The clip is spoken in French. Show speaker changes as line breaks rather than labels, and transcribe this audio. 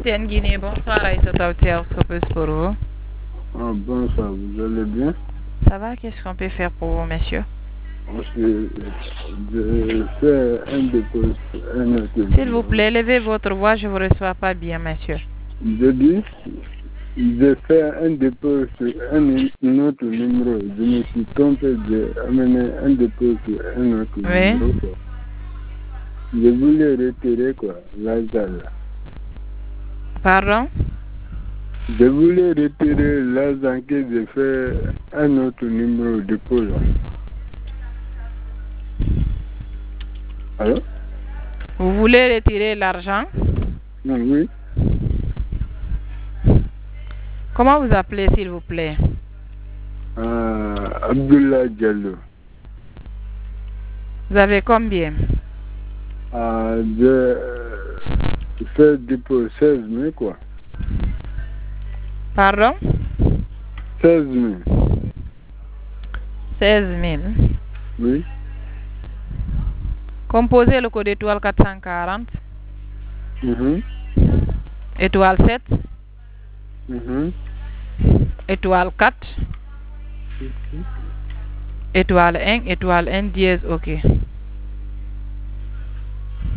Antenne Guinée, bonsoir Aïssata Outia, ce que pour vous.
Bonsoir, vous allez bien?
Ça va, qu'est-ce qu'on peut faire pour vous, monsieur?
Je fais un dépôt, un autre.
S'il vous plaît, levez votre voix, je ne vous reçois pas bien, monsieur.
Je dis, j'ai fait un dépôt sur un autre numéro. Je me suis trompé, j'ai amené un dépôt sur un autre numéro. Quoi. Je voulais retirer quoi, l'argent là.
Pardon?
Je voulais retirer l'argent que j'ai fait un autre numéro de dépôt là. Allô?
Vous voulez retirer l'argent?
Oui.
Comment vous appelez, s'il vous plaît?
Abdullah Diallo.
Vous avez combien?
J'ai fait dépôt 16 000 quoi.
Pardon?
16 000.
16 000.
Oui.
Composez le code étoile 440. Étoile 7. Étoile 4. Étoile 1, étoile 1, dièse, ok.